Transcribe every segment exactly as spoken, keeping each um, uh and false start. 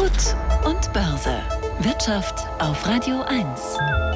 Gut und Börse. Wirtschaft auf Radio eins.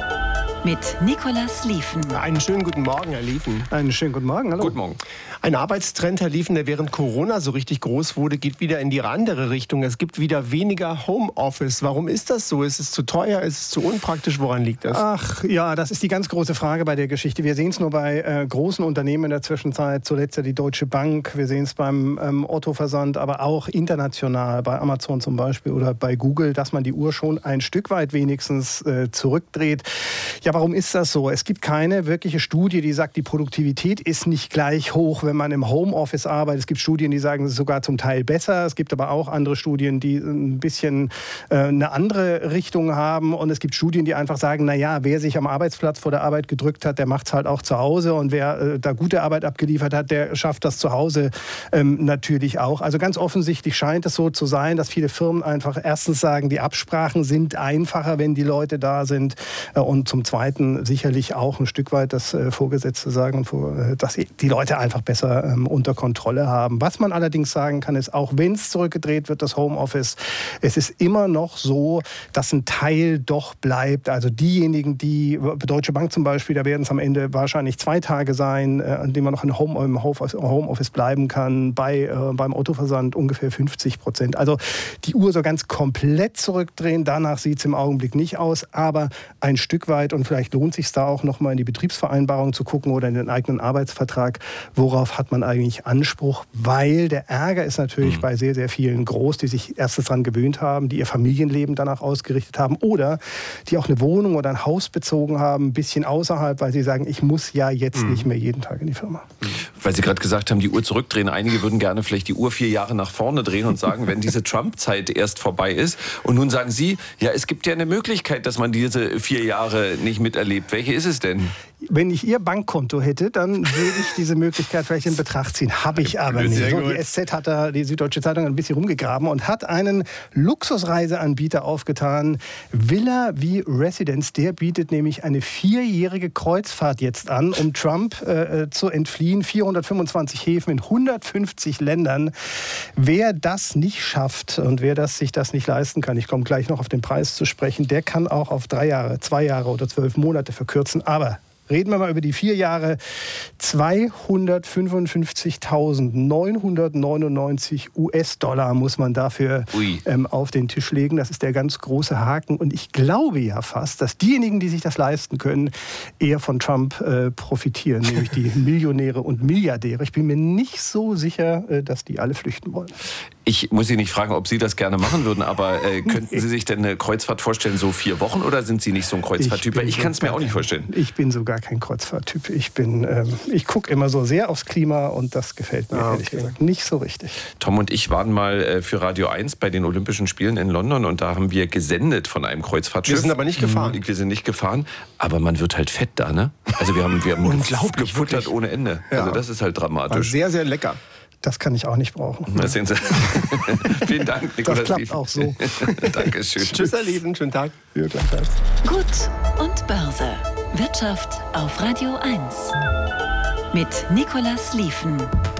Mit Nicolas Lieven. Einen schönen guten Morgen, Herr Lieven. Einen schönen guten Morgen, hallo. Guten Morgen. Ein Arbeitstrend, Herr Lieven, der während Corona so richtig groß wurde, geht wieder in die andere Richtung. Es gibt wieder weniger Homeoffice. Warum ist das so? Ist es zu teuer? Ist es zu unpraktisch? Woran liegt das? Ach ja, das ist die ganz große Frage bei der Geschichte. Wir sehen es nur bei äh, großen Unternehmen in der Zwischenzeit. Zuletzt ja die Deutsche Bank. Wir sehen es beim ähm, Otto-Versand, aber auch international, bei Amazon zum Beispiel oder bei Google, dass man die Uhr schon ein Stück weit wenigstens äh, zurückdreht. Ja, warum ist das so? Es gibt keine wirkliche Studie, die sagt, die Produktivität ist nicht gleich hoch, wenn man im Homeoffice arbeitet. Es gibt Studien, die sagen, es ist sogar zum Teil besser. Es gibt aber auch andere Studien, die ein bisschen äh, eine andere Richtung haben. Und es gibt Studien, die einfach sagen, naja, wer sich am Arbeitsplatz vor der Arbeit gedrückt hat, der macht es halt auch zu Hause. Und wer äh, da gute Arbeit abgeliefert hat, der schafft das zu Hause ähm, natürlich auch. Also ganz offensichtlich scheint es so zu sein, dass viele Firmen einfach erstens sagen, die Absprachen sind einfacher, wenn die Leute da sind. Äh, und zum Zweiten sicherlich auch ein Stück weit das äh, Vorgesetzte sagen, äh, dass die Leute einfach besser ähm, unter Kontrolle haben. Was man allerdings sagen kann, ist, auch wenn es zurückgedreht wird, das Homeoffice, es ist immer noch so, dass ein Teil doch bleibt. Also diejenigen, die, Deutsche Bank zum Beispiel, da werden es am Ende wahrscheinlich zwei Tage sein, äh, an denen man noch in Home, im Homeoffice bleiben kann. Bei, äh, beim Autoversand ungefähr fünfzig Prozent. Also die Uhr so ganz komplett zurückdrehen, danach sieht es im Augenblick nicht aus, aber ein Stück weit, und vielleicht lohnt sich da auch noch mal in die Betriebsvereinbarung zu gucken oder in den eigenen Arbeitsvertrag, worauf hat man eigentlich Anspruch, weil der Ärger ist natürlich mhm. bei sehr, sehr vielen groß, die sich erstens daran gewöhnt haben, die ihr Familienleben danach ausgerichtet haben oder die auch eine Wohnung oder ein Haus bezogen haben, ein bisschen außerhalb, weil sie sagen, ich muss ja jetzt mhm. nicht mehr jeden Tag in die Firma. Weil Sie gerade gesagt haben, die Uhr zurückdrehen. Einige würden gerne vielleicht die Uhr vier Jahre nach vorne drehen und sagen, wenn diese Trump-Zeit erst vorbei ist. Und nun sagen Sie, ja, es gibt ja eine Möglichkeit, dass man diese vier Jahre nicht miterlebt. Welche ist es denn? Wenn ich Ihr Bankkonto hätte, dann würde ich diese Möglichkeit vielleicht in Betracht ziehen. Habe ich aber nicht. So, die S Z hat da, die Süddeutsche Zeitung, ein bisschen rumgegraben und hat einen Luxusreiseanbieter aufgetan. Villa V Residence, der bietet nämlich eine vierjährige Kreuzfahrt jetzt an, um Trump äh, zu entfliehen. vierhundertfünfundzwanzig Häfen in hundertfünfzig Ländern. Wer das nicht schafft und wer das, sich das nicht leisten kann, ich komme gleich noch auf den Preis zu sprechen, der kann auch auf drei Jahre, zwei Jahre oder zwölf Monate verkürzen. Aber reden wir mal über die vier Jahre. zweihundertfünfundfünfzigtausendneunhundertneunundneunzig U S-Dollar muss man dafür ähm, auf den Tisch legen. Das ist der ganz große Haken. Und ich glaube ja fast, dass diejenigen, die sich das leisten können, eher von Trump äh, profitieren, nämlich die Millionäre und Milliardäre. Ich bin mir nicht so sicher, äh, dass die alle flüchten wollen. Ich muss Sie nicht fragen, ob Sie das gerne machen würden, aber äh, könnten Sie sich denn eine Kreuzfahrt vorstellen, so vier Wochen, oder sind Sie nicht so ein Kreuzfahrttyp? Ich, ich kann es mir auch nicht vorstellen. Ich bin sogar kein Kreuzfahrttyp. Ich bin, ähm, ich gucke immer so sehr aufs Klima und das gefällt mir ah, ehrlich okay. gesagt nicht so richtig. Tom und ich waren mal äh, für Radio eins bei den Olympischen Spielen in London und da haben wir gesendet von einem Kreuzfahrtschiff. Wir sind aber nicht gefahren. Mhm. Wir sind nicht gefahren, aber man wird halt fett da, ne? Also wir haben, wir haben unglaublich gefuttert ohne Ende. Ja. Also das ist halt dramatisch. War sehr, sehr lecker. Das kann ich auch nicht brauchen. Das sehen Sie. Vielen Dank, Nicolas. Das klappt Lieven. Auch so. Dankeschön. Tschüss, Herr Lieven. Schönen Tag. Ja, gleichfalls. Gut und Börse. Wirtschaft auf Radio eins. Mit Nicolas Lieven.